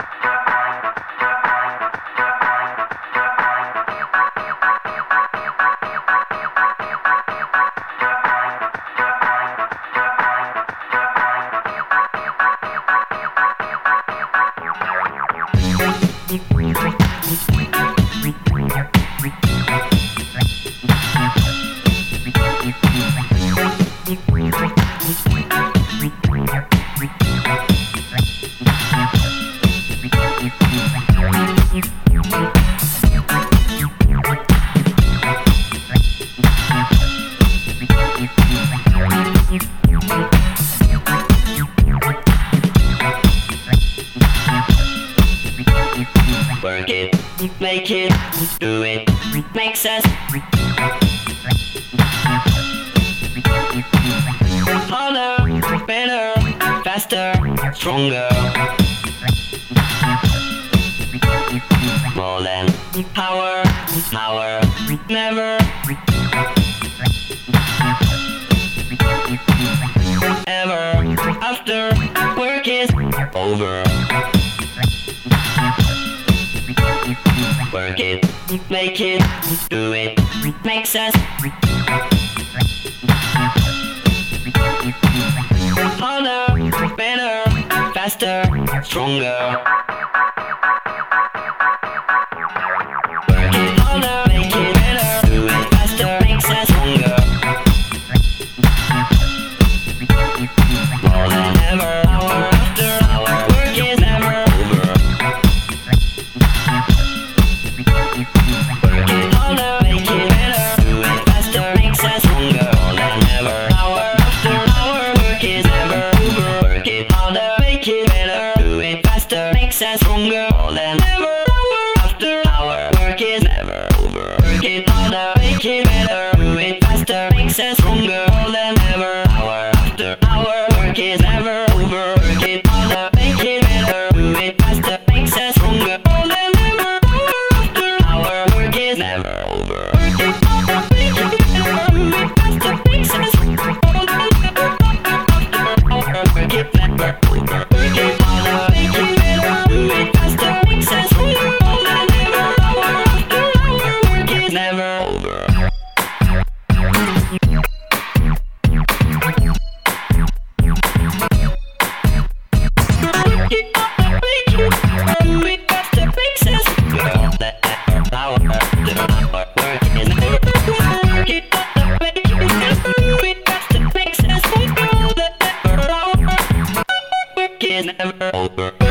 Work it, make it, do it, makes us harder, better, faster, stronger. More than power, power, never ever after work is over. Work it, make it, do it, makes us harder, better, faster, stronger. Work it harder, make it better, do it faster, makes us stronger. More than ever, hour after hour, work is never over. Work it harder, make it better, do it faster, makes us stronger. More than ever, hour after hour, work is never over. Work it harder, make it better, do it faster, makes us stronger. More than ever, hour after hour, work is never over. Work it harder, make it better, do it faster, makes us stronger. More than ever, hour after hour, work is never over. Work it harder, make it better, do it faster, makes us stronger. More than ever, hour after hour, work is never over. Work it harder, make it better, do it faster, makes us stronger. More than ever, hour after hour, work is never over. Work it harder, make it better, do it faster, makes us stronger. More than ever, hour after hour, work is never over. Never over.